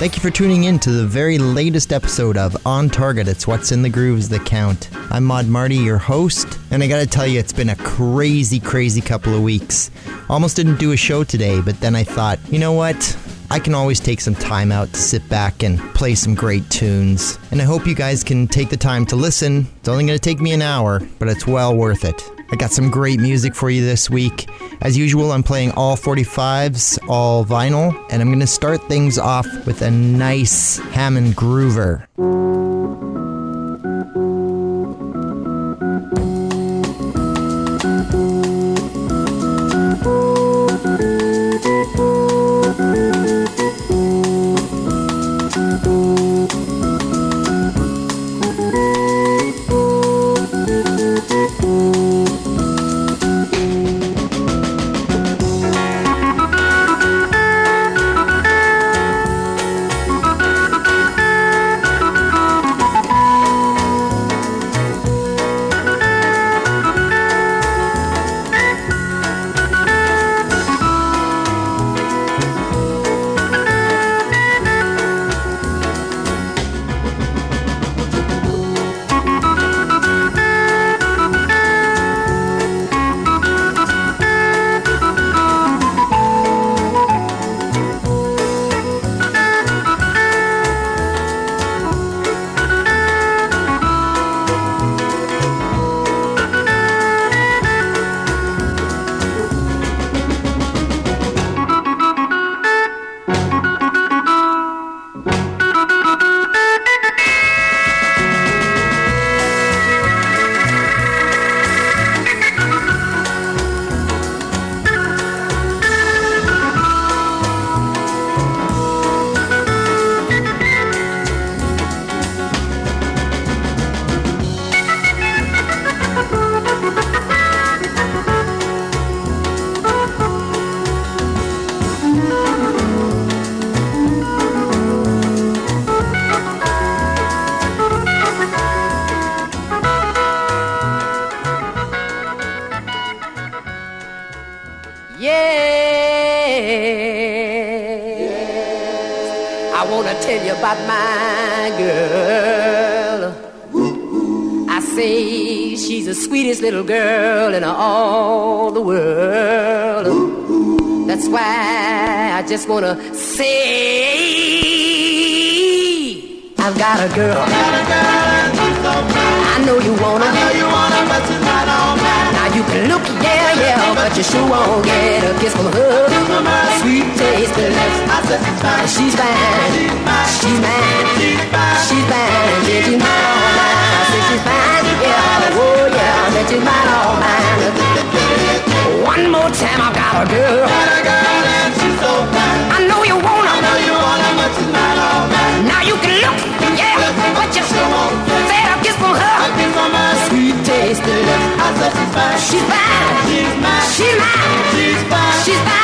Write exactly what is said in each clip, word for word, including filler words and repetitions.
Thank you for tuning in to the very latest episode of On Target. It's What's in the Grooves that count. I'm Mod Marty, your host, and I gotta tell you, it's been a crazy, crazy couple of weeks. Almost didn't do a show today, but then I thought, you know what? I can always take some time out to sit back and play some great tunes. And I hope you guys can take the time to listen. It's only gonna take me an hour, but it's well worth it. I got some great music for you this week. As usual, I'm playing all forty-fives, all vinyl, and I'm going to start things off with a nice Hammond groover. About my girl, I say she's the sweetest little girl in all the world. That's why I just wanna say I've got a girl. I got a girl, so I know you wanna. I know you wanna, but you're not all mine. Now you can look, yeah, yeah, but you sure won't get a kiss from her. Sweet taste of lips. I said she's fine. She's fine. She's mine. She's fine. She's fine. Yeah, she's mine, all mine. I said she's fine. Yeah, oh yeah, I bet she's mine, all mine. One more time, I've got a girl. Got a girl and she's so fine. I know you wanna. I know you wanna, but she's not all mine. Now you can look, yeah, but you sure won't get a kiss from her. A kiss from her. Sweet taste of lips. I said she's fine. She's fine. She's mine. She's mine. She's fine. She's fine.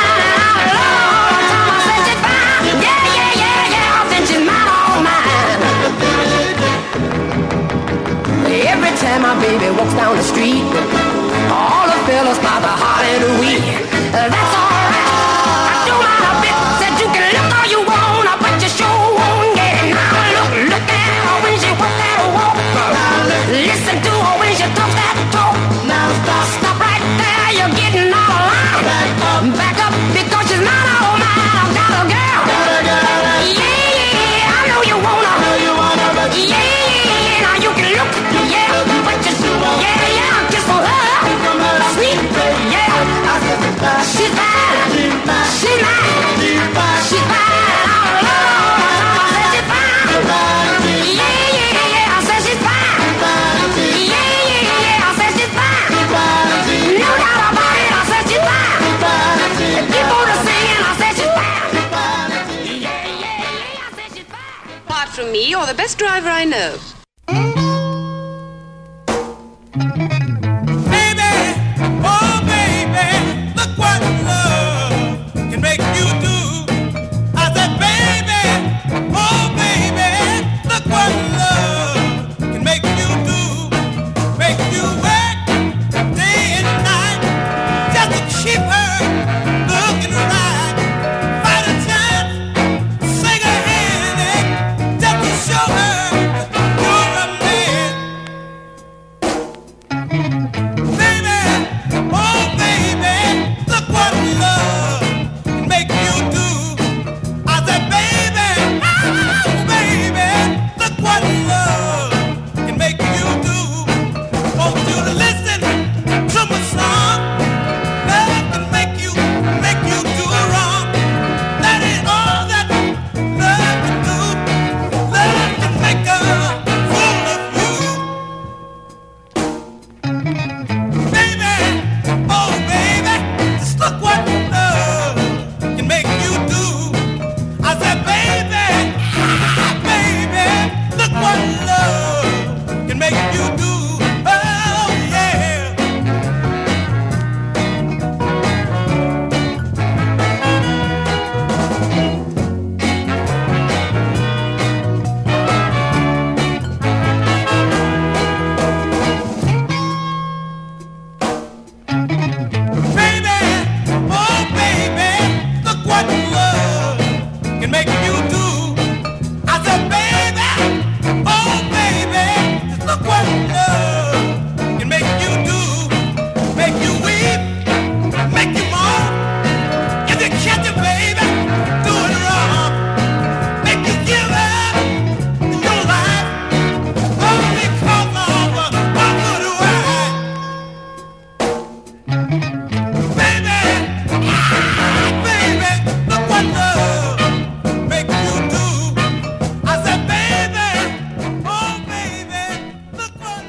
Every time my baby walks down the street, all the fellas start to holler and wee. That's alright, I don't mind a bit. Said you can look all you want, but you sure won't get it. Now look, look at her when she walks that walk. Listen to her when she talks that talk. Now stop, stop right there, you're getting all alone. Back up, back up, because she's not all mine. I've got a girl, got a girl. Yeah, yeah, I know you wanna, I know you wanna, but yeah, yeah, now you can look. Yeah, yeah, kiss for her. Sweet, yeah. She's fine. She's mine. She's fine. She's fine. Oh, I said she's fine. Yeah, yeah, yeah. I said she's fine. Yeah, yeah, yeah. I said she's fine. No doubt about it. I said she's fine. People are singing. I said she's fine. Yeah, yeah, yeah. I said she's fine. Apart from me, you're the best driver I know. Looking right, fight a chance, sing a hand.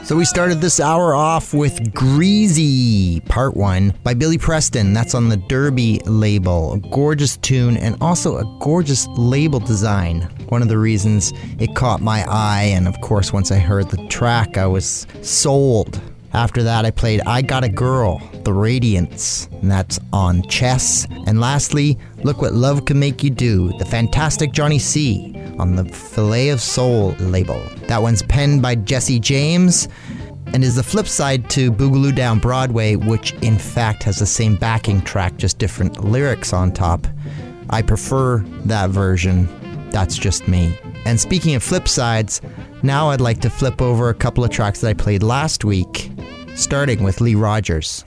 So we started this hour off with Greasy, Part one, by Billy Preston. That's on the Derby label. A gorgeous tune and also a gorgeous label design. One of the reasons it caught my eye, and of course once I heard the track I was sold. After that I played I Got a Girl, The Radiance, and that's on Chess. And lastly, Look What Love Can Make You Do, the fantastic Johnny C. on the Filet of Soul label. That one's penned by Jesse James and is the flip side to Boogaloo Down Broadway, which in fact has the same backing track, just different lyrics on top. I prefer that version. That's just me. And speaking of flip sides, now I'd like to flip over a couple of tracks that I played last week, starting with Lee Rogers.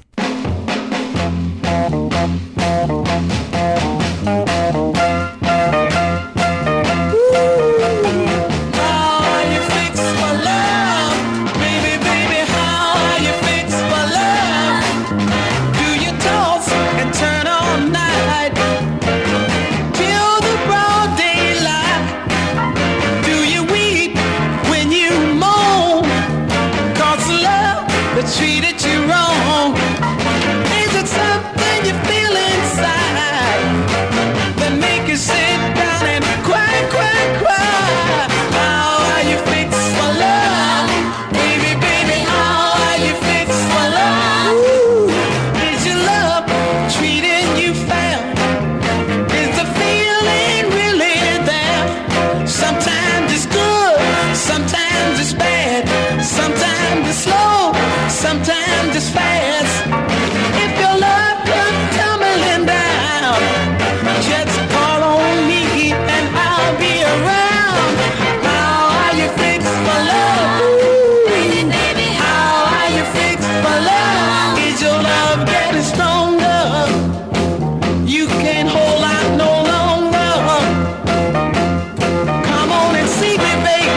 Treated you wrong. Is it something you feel inside that make you sit down and cry, cry, cry? How are you fixed for love? Baby, baby, how are you fixed for love? Ooh, is your love treating you fair? Is the feeling really there? Sometimes it's good, sometimes it's bad, sometimes it's slow, sometimes it's fast. If your love comes tumbling down, just call on me and I'll be around. How are you fixed for love? Ooh, baby, how are you fixed for love? Is your love getting stronger? You can't hold out no longer. Come on and see me, baby.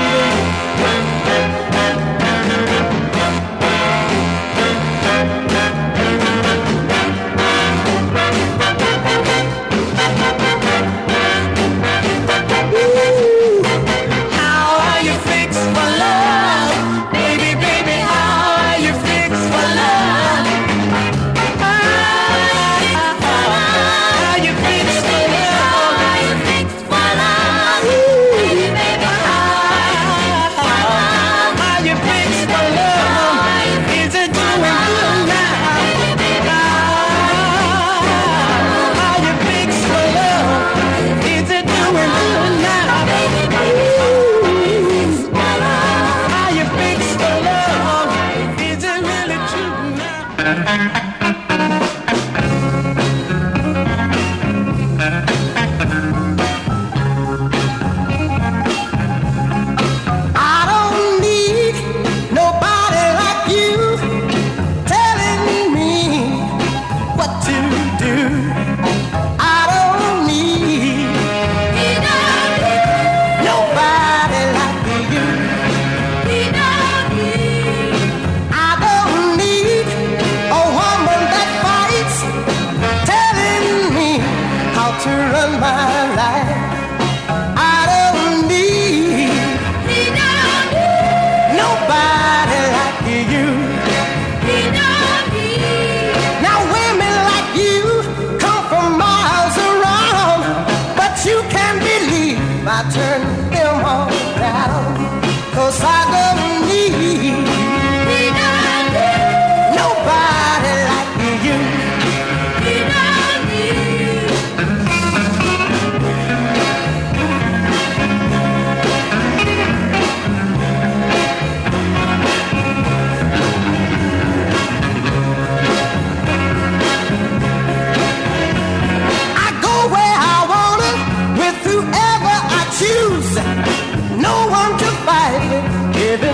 Whoever I choose, no one to fight it.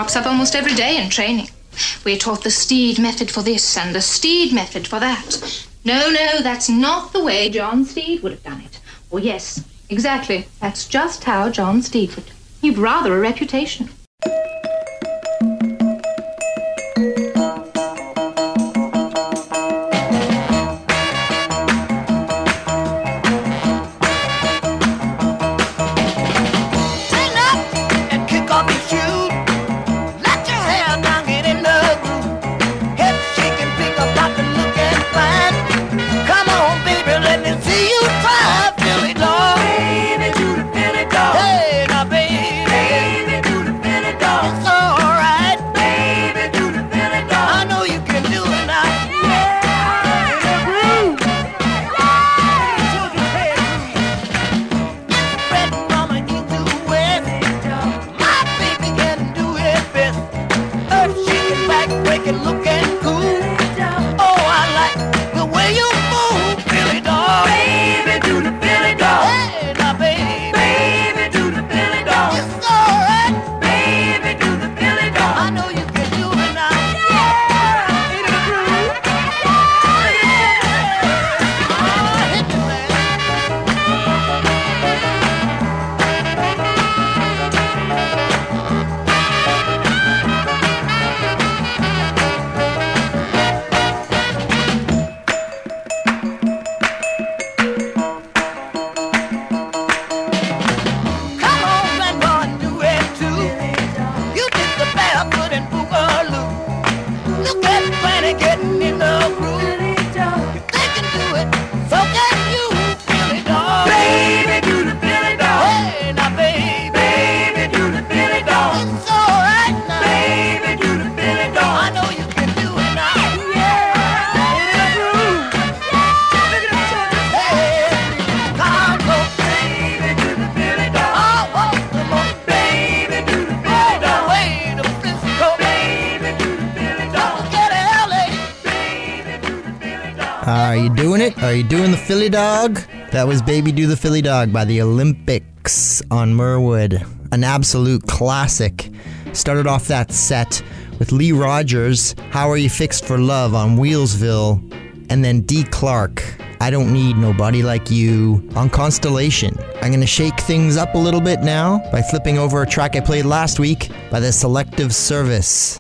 pops up almost every day in training. We're taught the Steed method for this and the Steed method for that. No, no, that's not the way John Steed would have done it. Oh, yes, exactly. That's just how John Steed would. You've rather a reputation. Are you doing it? Are you doing the Philly Dog? That was Baby Do the Philly Dog by the Olympics on Merwood. An absolute classic. Started off that set with Lee Rogers, How Are You Fixed for Love on Wheelsville, and then Dee Clark, I Don't Need Nobody Like You on Constellation. I'm going to shake things up a little bit now by flipping over a track I played last week by the Selective Service.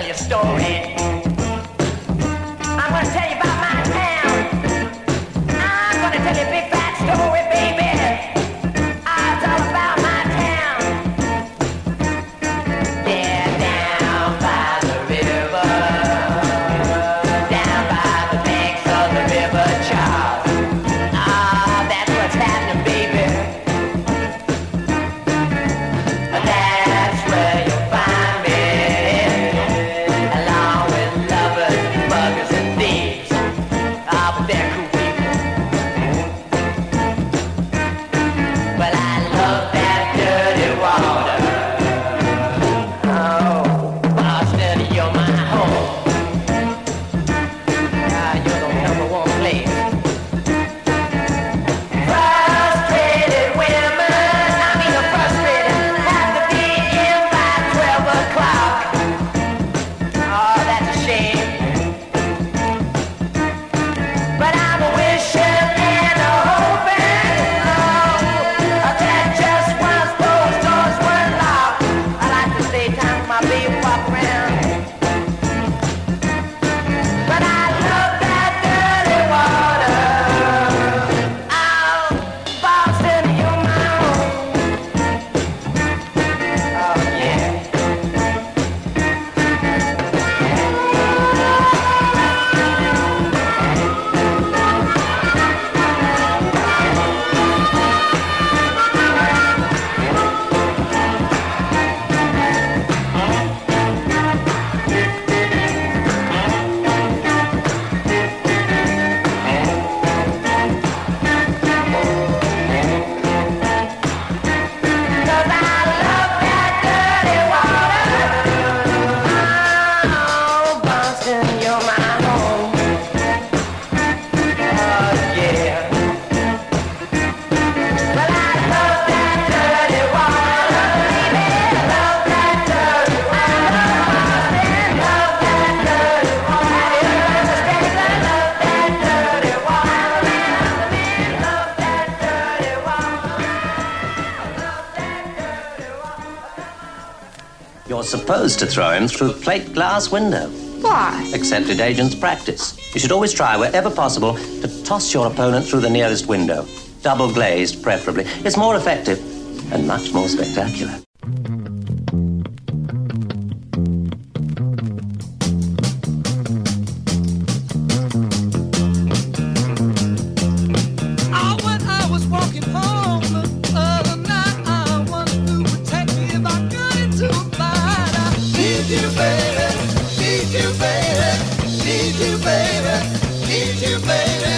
tell you a story. I'm gonna tell you about my town. I'm gonna tell you a big fat story, baby. Ah, it's all about my town. Yeah, down by the river, down by the banks of the river Charles. Ah, that's what's happening, baby. That's where you'll find me, along with lovers, buggers, and thieves. Ah, but they're cool people. Well, I love that dirty water. Oh, Boston, you're my home. Ah, you're the number one place. Frustrated women, I mean the frustrated, have to be in by twelve o'clock. Oh, that's a shame. But I'm a wishing and a hoping, oh, that just once those doors were locked. I like to stay time with my baby walk around. But I love that dirty water. Oh, Boston, you're my home. Oh, yeah. Cause I love that dirty water. Oh, Boston, you're my home. Oh, yeah. Well, I love that dirty water, baby. Love that dirty water. Boston, love that dirty water. Have you heard the States? I love that dirty water. Love that dirty water. You're supposed to throw him through a plate glass window. Why? Accepted agent's practice. You should always try, wherever possible, to toss your opponent through the nearest window. Double glazed, preferably. It's more effective and much more spectacular. Oh, when I was walking home the other night, I wondered who would take me if I got into a fight. I need you, baby. Need you, baby. Need you, baby. Need you, baby.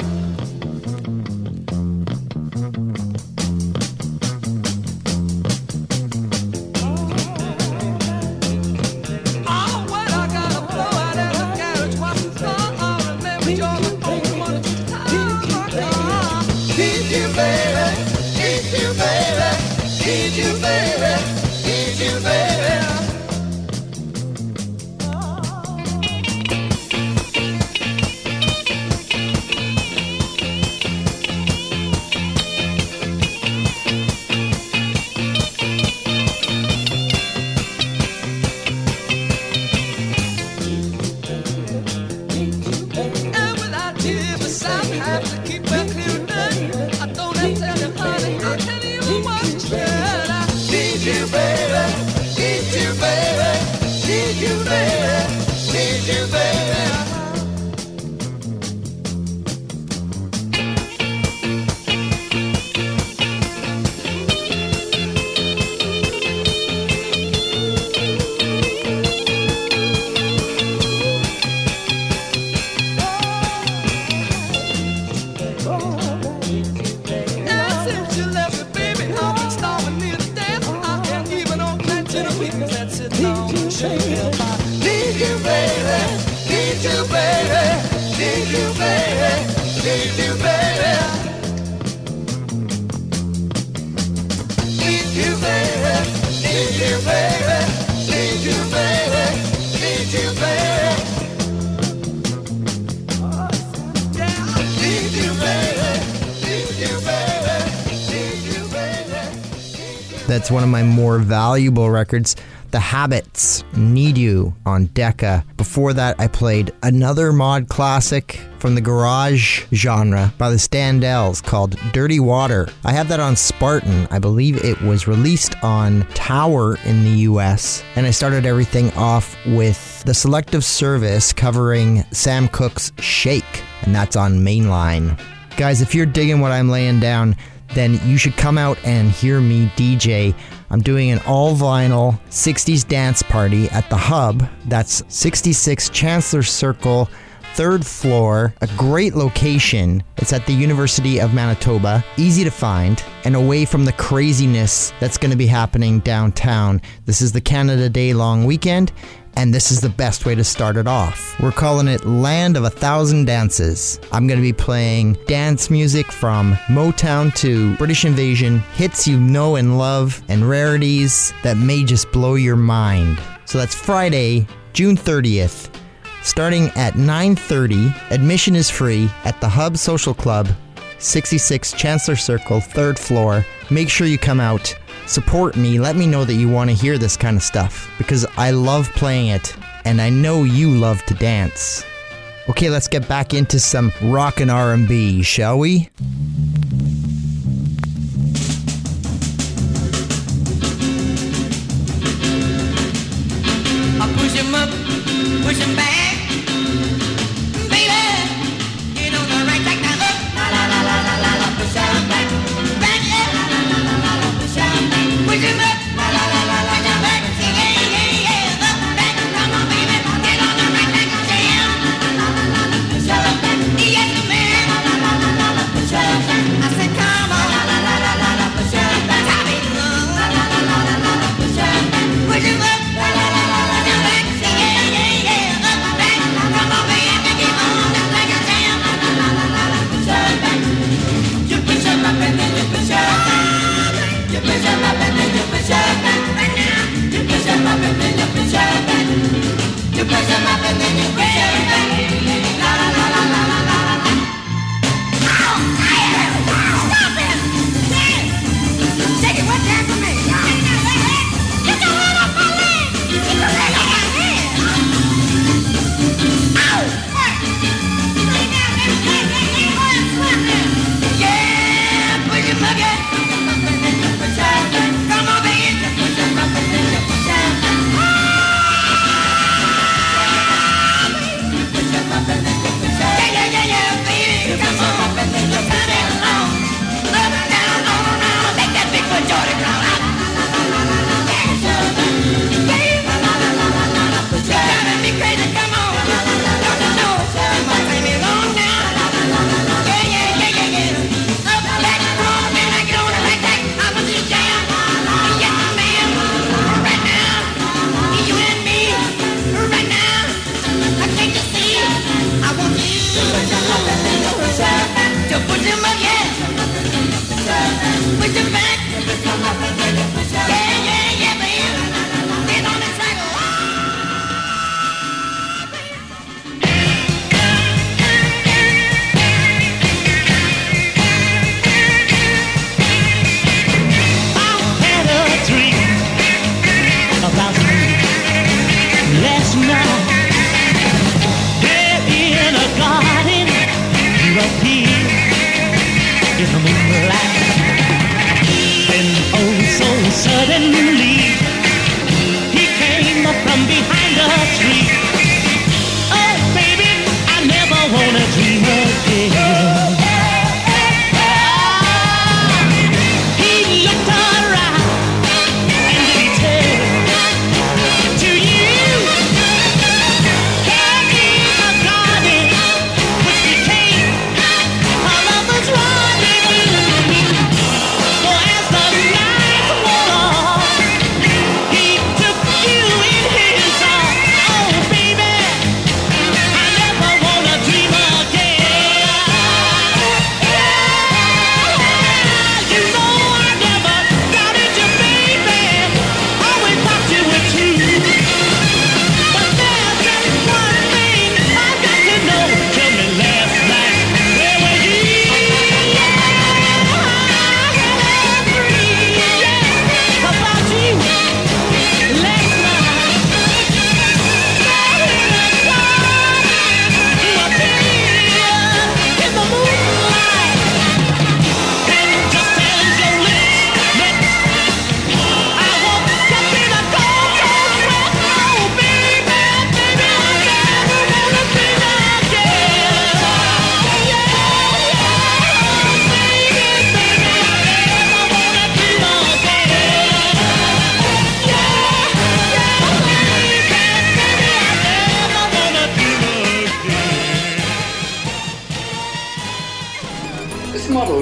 Oh, when I gotta blow out in the carriage, watch the car, I remember you're the only one that's tired my car. Need you, baby. Need you, baby. Need you, baby. Need you, baby. And without you beside me, I have to keep it clear and night. I don't have to tell you, honey, I tell you what you should. I need you, baby. Need you, baby. Need you, baby. Need you, baby. Now since you left me, baby, I've been starving near to death. I can't even on catch the weakness that's sitting on the shelf. I need you, baby. Need you, baby. Need you, baby. Need you, baby. Need you, baby. Need you, baby. Need you, baby. Need you, baby. Yeah, need you, baby. Need you, baby. Need you, baby. That's It's one of my more valuable records. The Habits, Need You on Decca. Before that, I played another mod classic from the garage genre by the Standells called Dirty Water. I have that on Spartan. I believe it was released on Tower in the U S. And I started everything off with The Selective Service covering Sam Cooke's Shake. And that's on Mainline. Guys, if you're digging what I'm laying down, then you should come out and hear me D J. I'm doing an all-vinyl sixties dance party at the Hub. That's sixty-six Chancellor Circle, third floor, a great location. It's at the University of Manitoba, easy to find, and away from the craziness that's going to be happening downtown. This is the Canada Day long weekend, and this is the best way to start it off. We're calling it Land of a Thousand Dances. I'm going to be playing dance music from Motown to British Invasion, hits you know and love, and rarities that may just blow your mind. So that's Friday, June thirtieth, starting at nine thirty. Admission is free at the Hub Social Club, sixty-six Chancellor Circle, third floor. Make sure you come out. Support me. Let me know that you want to hear this kind of stuff, because I love playing it, and I know you love to dance. Okay, let's get back into some rock and R and B, shall we? I push him up, push him back, baby. Get on the right track now. Up, la la la la la la, push him back, back up, la la la la la, push him back, push him up, la la la la la, push him back, yeah yeah yeah, up, back, come on baby, get on the right track, jam, la la la la la, push him back, yes man, la la la la la, push him back.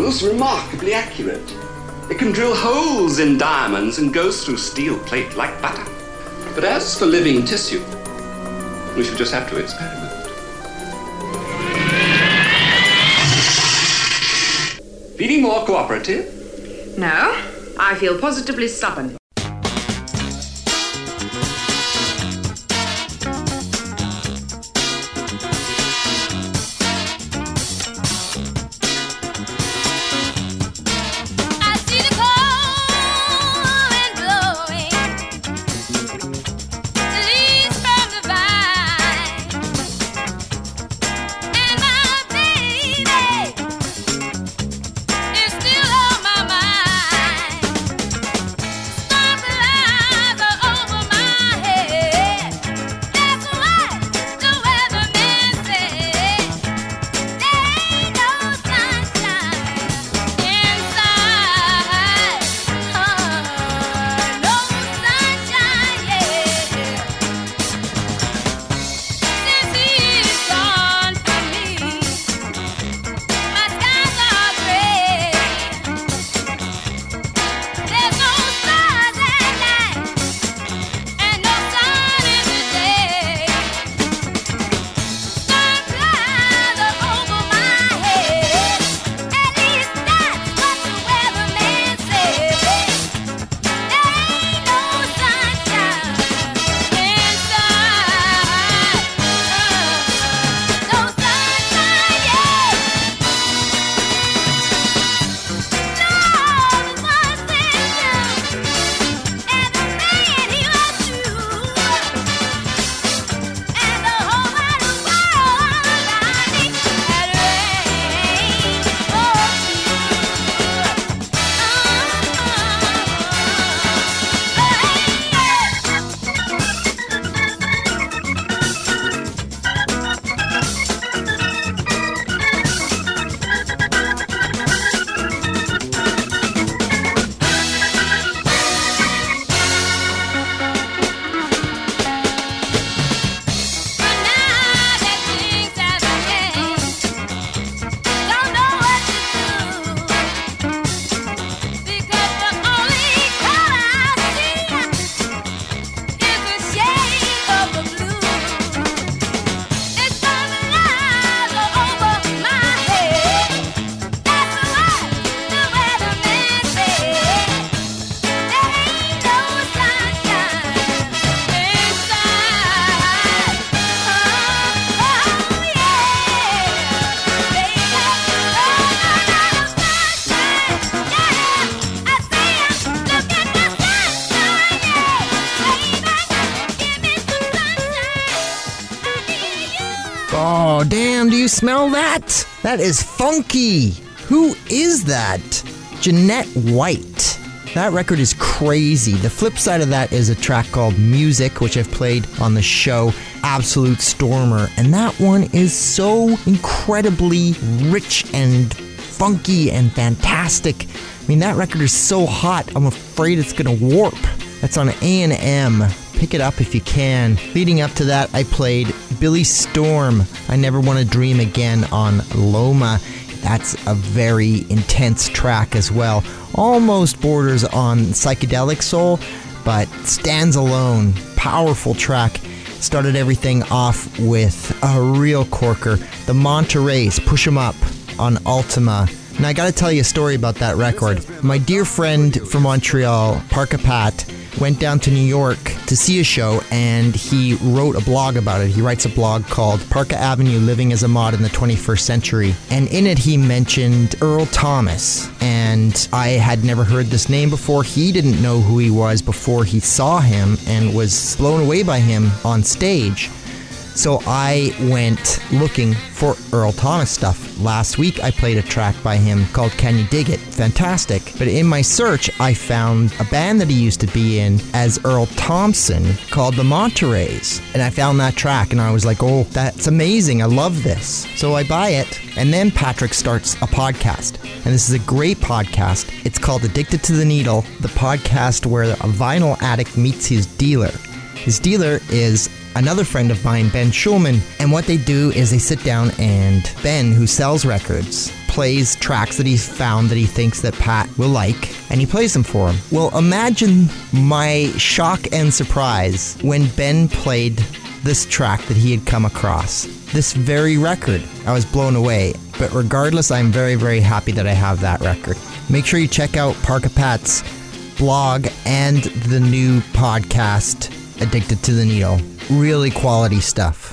almost remarkably accurate. It can drill holes in diamonds and goes through steel plate like butter. But as for living tissue, we shall just have to experiment. Feeling more cooperative? No, I feel positively stubborn. Oh, damn, do you smell that? That is funky. Who is that? Jeanette White. That record is crazy. The flip side of that is a track called Music, which I've played on the show, Absolute Stormer. And that one is so incredibly rich and funky and fantastic. I mean, that record is so hot, I'm afraid it's gonna warp. That's on A and M. Pick it up if you can. Leading up to that, I played Billy Storm, I Never Want to Dream Again on Loma. That's a very intense track as well. Almost borders on psychedelic soul, but stands alone. Powerful track. Started everything off with a real corker. The Monterey's Push 'Em Up on Ultima. Now I gotta tell you a story about that record. My dear friend from Montreal, Parka Pat, went down to New York to see a show, and he wrote a blog about it. He writes a blog called Parka Avenue Living as a Mod in the twenty-first Century. And in it he mentioned Earl Thomas. And I had never heard this name before. He didn't know who he was before he saw him and was blown away by him on stage. So I went looking for Earl Thomas stuff. Last week I played a track by him called Can You Dig It? Fantastic. But in my search I found a band that he used to be in as Earl Thompson called the Monterey's. And I found that track and I was like, oh, that's amazing. I love this. So I buy it. And then Patrick starts a podcast. And this is a great podcast. It's called Addicted to the Needle, the podcast where a vinyl addict meets his dealer. His dealer is another friend of mine, Ben Schulman, and what they do is they sit down and Ben, who sells records, plays tracks that he's found that he thinks that Pat will like, and he plays them for him. Well, imagine my shock and surprise when Ben played this track that he had come across. This very record. I was blown away. But regardless, I'm very, very happy that I have that record. Make sure you check out Parka Pat's blog and the new podcast, Addicted to the Needle. Really quality stuff.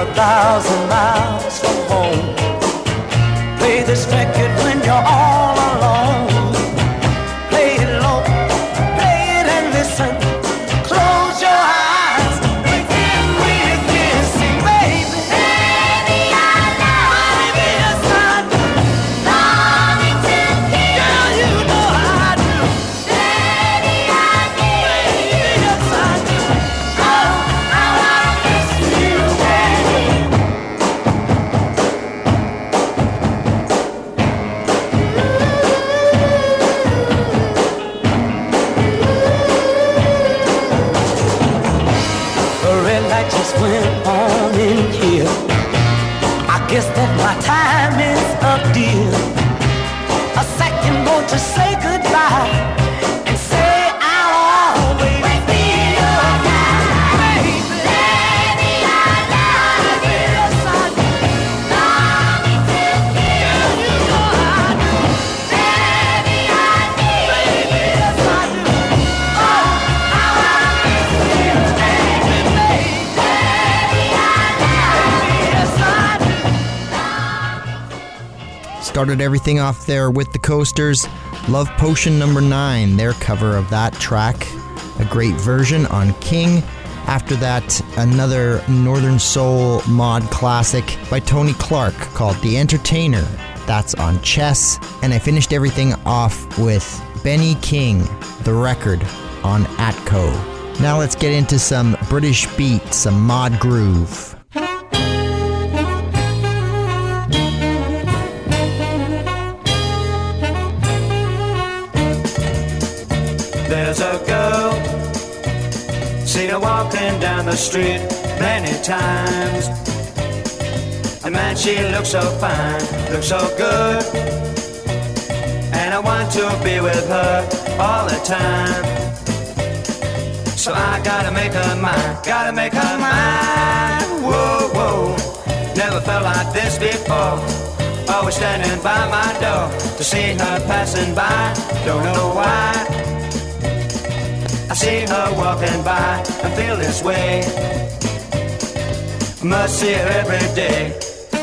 a thousand miles from home. Play this record when you're all alone. Play it low, play it and listen. Close your eyes, pretend we can sing, baby. Baby, I love you. Baby, yes I do. Longing to kiss. Girl, you know I do. Baby, I need. Baby, yes I do. Oh, I wanna kiss you, baby. The red light just went on in here. I guess that my time is up, dear. A second more to say goodbye and say I'll always be your guy. Baby, baby, I love you. Yes, I do. Longing to kiss. Girl, you know I do. Baby, I need. Baby, yes, I do. Oh, I wanna kiss you, baby, baby. Baby, I love you. Yes, I do. Started everything off there with the Coasters. Love Potion number nine, their cover of that track. A great version on King. After that, another Northern Soul mod classic by Tony Clark called The Entertainer. That's on Chess. And I finished everything off with Benny King, The Record, on Atco. Now let's get into some British beat, some mod groove. There's a girl, seen her walking down the street many times. And man, she looks so fine, looks so good. And I want to be with her all the time. So I gotta make her mine, gotta make her mine. Whoa, whoa, never felt like this before. Always standing by my door to see her passing by, don't know why. I see her walking by and feel this way. Must see her every day.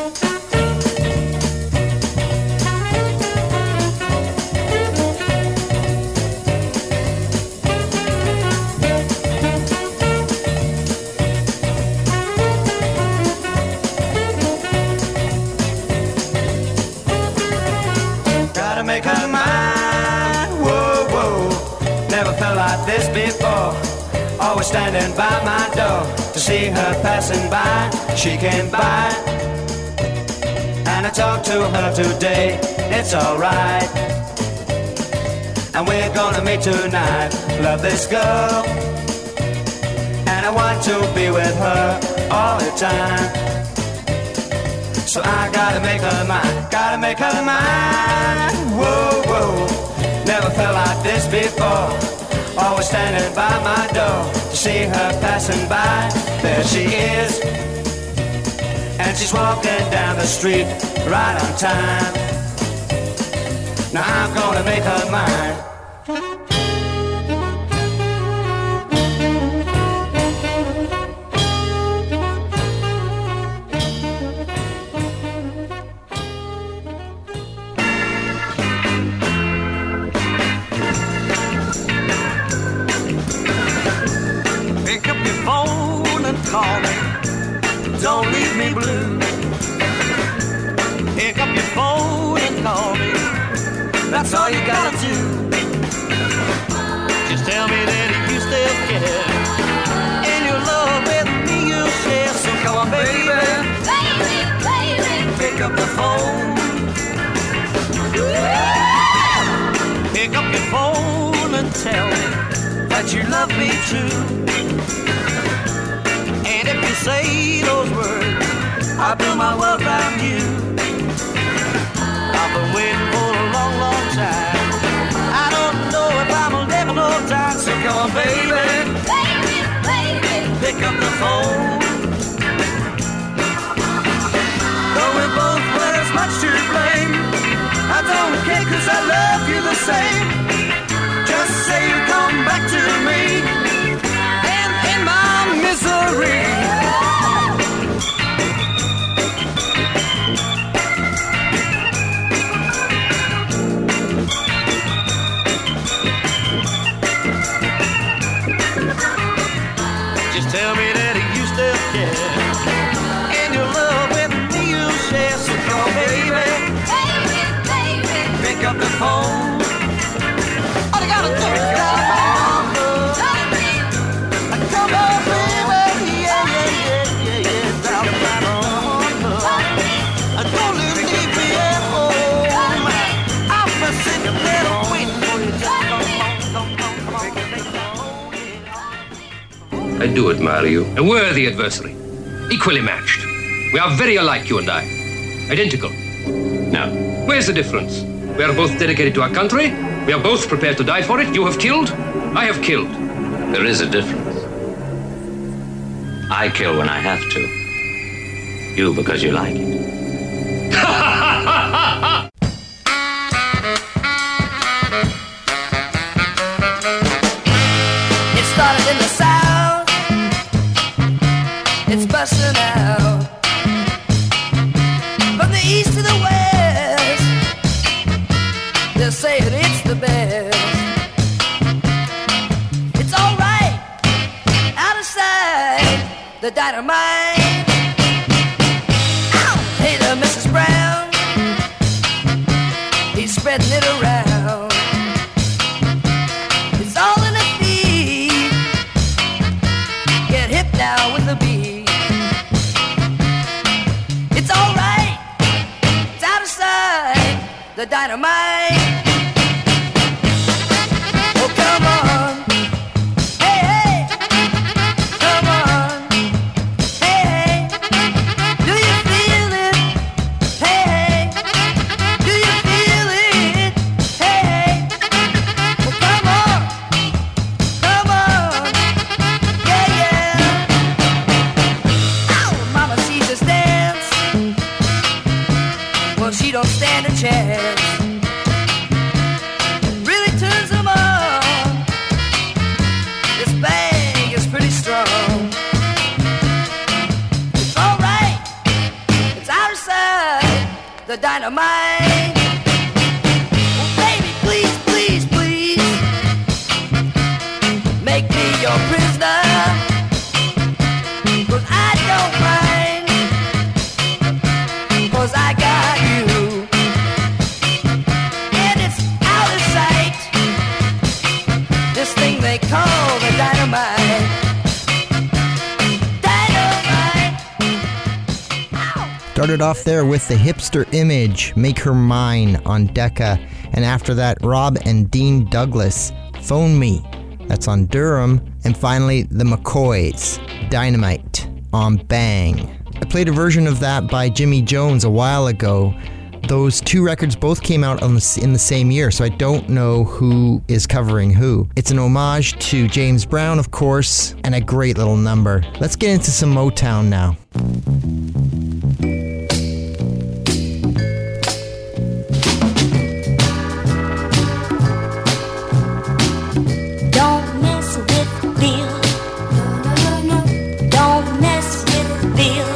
Gotta make her mine. Whoa, whoa, never felt like this before. Always standing by my door to see her passing by. She came by and I talked to her today. It's alright, and we're gonna meet tonight. Love this girl and I want to be with her all the time. So I gotta make her mine, gotta make her mine. Whoa, whoa, never felt like this before. Always standing by my door to see her passing by. There she is, and she's walking down the street right on time. Now I'm gonna make her mine. Call me, don't leave me blue. Pick up your phone and call me, that's all you gotta do. Just tell me that you still care, and your love with me you'll share. So come on, baby, baby, baby, pick up the phone. Pick up your phone and tell me that you love me too. And if you say those words, I'll build my world around you. I've been waiting for a long, long time. I don't know if I'm a live no time. So come on, baby, baby, baby, pick up the phone. Though we both were as much to blame, I don't care 'cause I love you the same. Just say you come back to me, and in my misery the phone. All you gotta do is come on, come on, baby, yeah, yeah, yeah, yeah, yeah, down the line. Don't leave me at home. I've been sitting there waiting for you. Come on, come on, come on. I do admire you. A worthy adversary. Equally matched. We are very alike, you and I. Identical. Now, where's the difference? We are both dedicated to our country. We are both prepared to die for it. You have killed. I have killed. There is a difference. I kill when I have to. You because you like it. It started in the South. It's busting out. From the east to the west, they're saying it's the best. It's all right, out of sight, the dynamite. Ow! Hey there, Missus Brown, he's spreading it around. It's all in the feed. Get hip now with the beat. It's all right, it's out of sight, the dynamite. Oh, come on. Hey, hey. Come on. Hey, hey. Do you feel it? Hey, hey. Do you feel it? Hey, hey. Oh, come on. Come on. Yeah, yeah. Ow, mama sees us dance. Well, she don't stand a chance. Really turns them on. This bang is pretty strong. It's all right. It's out of sight. The dynamite. Oh, baby, please, please, please, make me your prisoner. 'Cause I don't mind. 'Cause I got you. And it's out of sight. This thing they call the dynamite. Dynamite. Ow. Started off there with the hipster Image, Make Her Mine on Decca, and after that, Rob and Dean Douglas, Phone Me, that's on Durham, and finally, the McCoys, Dynamite on Bang. I played a version of that by Jimmy Jones a while ago. Those two records both came out on the, in the same year, so I don't know who is covering who. It's an homage to James Brown, of course, and a great little number. Let's get into some Motown now. Don't mess with Bill. Don't mess with Bill.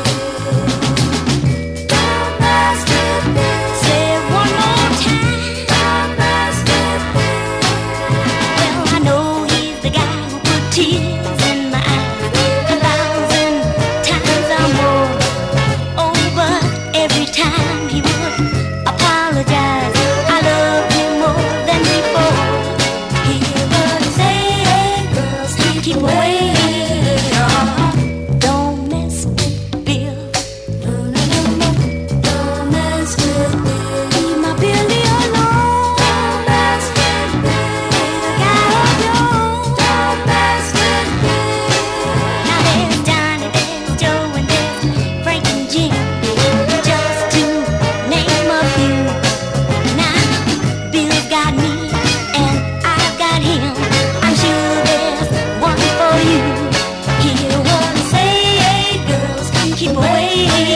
Don't mess with Bill. Say it one more time. Don't mess with Bill. Well, I know he's the guy who put tears in my eyes a thousand times or more. Oh, but every time he would apologize, I loved him more than before. He would say, hey, girls, keep away. Don't mess with Bill. No, no, no, no. Don't mess with Bill. Leave my Billy alone. Don't mess with Bill. He's a guy of your own. Don't mess with Bill. Now there's Johnny, there's Joe, and there's Frank and Jim, just to name a few. Now Bill's got me and I've got him. I'm sure there's one for you. Hear what I say, hey, girls, keep away.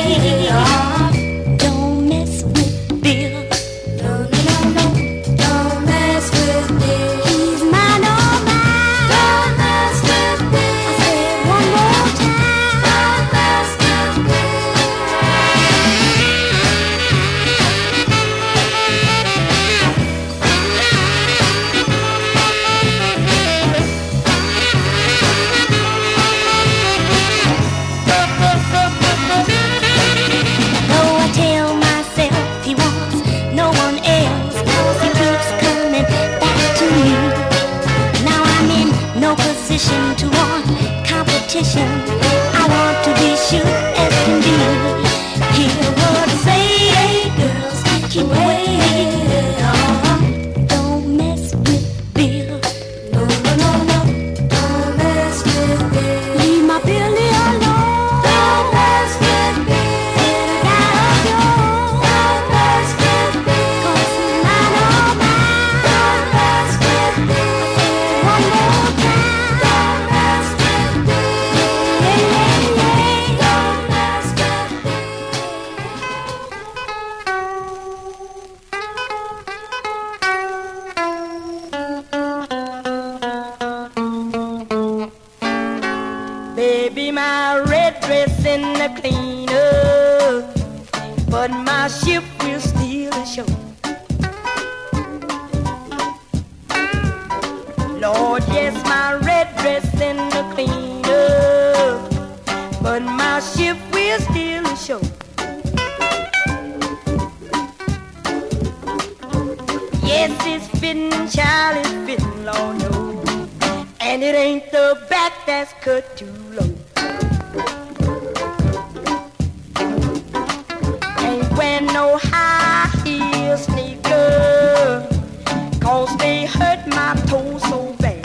Don't mess with Bill. No, no, no, no. Don't mess with Bill. He's mine, oh mine. Don't mess with Bill. I said one more time. Don't mess with Bill. Yes, it's fitting, child, it's fitting, Lord knows. And it ain't the back that's cut too low. Ain't wearing no high heel sneakers, 'cause they hurt my toes so bad.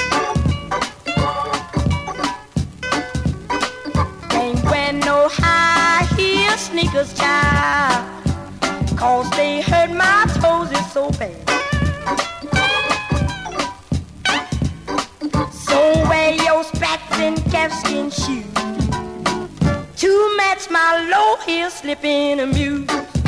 Ain't wearing no high heel sneakers, child, 'cause they hurt my toes, it's so bad. So wear your spats and calfskin shoes to match my low heel slipping amuse.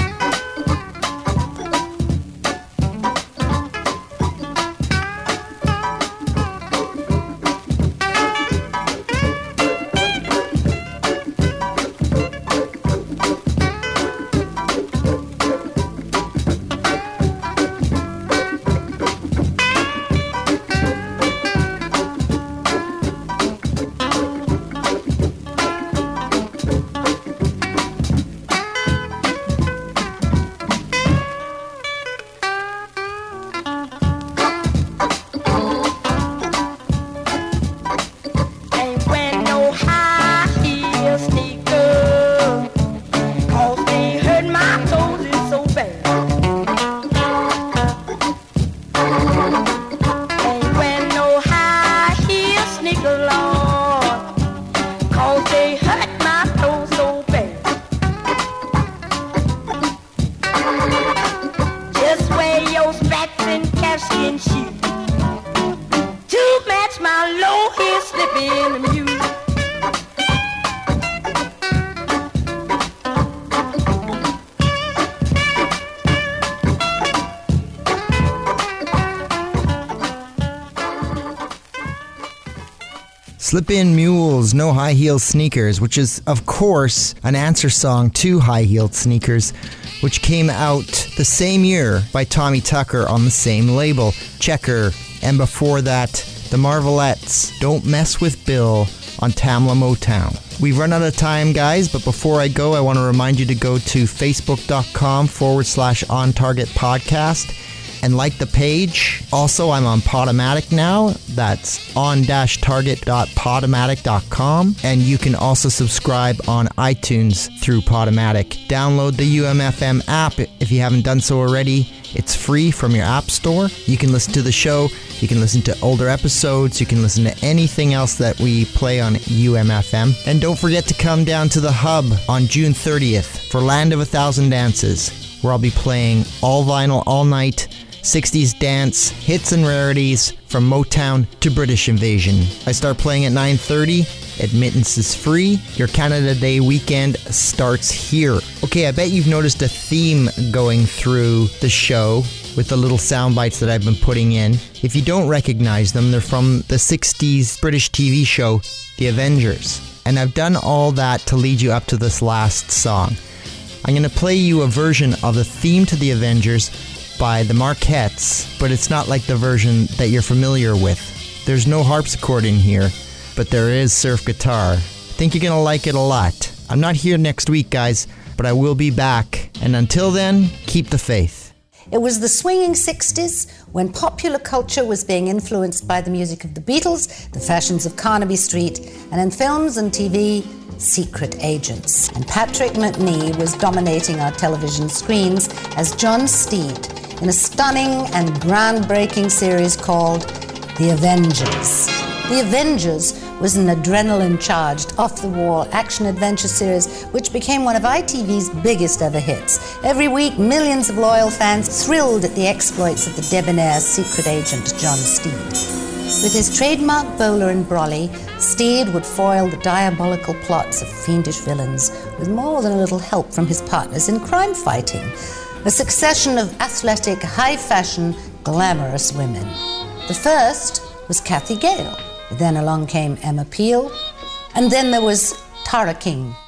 Slip-In Mules, No High Heel Sneakers, which is, of course, an answer song to High Heeled Sneakers, which came out the same year by Tommy Tucker on the same label, Checker, and before that, the Marvelettes, Don't Mess with Bill on Tamla Motown. We've run out of time, guys, but before I go, I want to remind you to go to facebook.com forward slash on target podcast and like the page. Also, I'm on Podomatic now. That's on dash target dot podomatic dot com. And you can also subscribe on iTunes through Podomatic. Download the U M F M app if you haven't done so already. It's free from your app store. You can listen to the show. You can listen to older episodes. You can listen to anything else that we play on U M F M. And don't forget to come down to the Hub on June thirtieth for Land of a Thousand Dances, where I'll be playing all vinyl all night, sixties dance, hits and rarities from Motown to British Invasion. I start playing at nine thirty. Admittance is free. Your Canada Day weekend starts here. Okay, I bet you've noticed a theme going through the show with the little sound bites that I've been putting in. If you don't recognize them, they're from the sixties British T V show, The Avengers. And I've done all that to lead you up to this last song. I'm going to play you a version of the theme to The Avengers by the Marquettes, but it's not like the version that you're familiar with. There's no harpsichord in here, but there is surf guitar. I think you're gonna like it a lot. I'm not here next week, guys, but I will be back. And until then, keep the faith. It was the swinging sixties when popular culture was being influenced by the music of the Beatles, the fashions of Carnaby Street, and in films and T V, secret agents. And Patrick Macnee was dominating our television screens as John Steed in a stunning and groundbreaking series called The Avengers. The Avengers was an adrenaline-charged, off-the-wall action-adventure series which became one of I T V's biggest ever hits. Every week, millions of loyal fans thrilled at the exploits of the debonair secret agent John Steed. With his trademark bowler and brolly, Steed would foil the diabolical plots of fiendish villains with more than a little help from his partners in crime fighting. A succession of athletic, high-fashion, glamorous women. The first was Kathy Gale. Then along came Emma Peel. And then there was Tara King.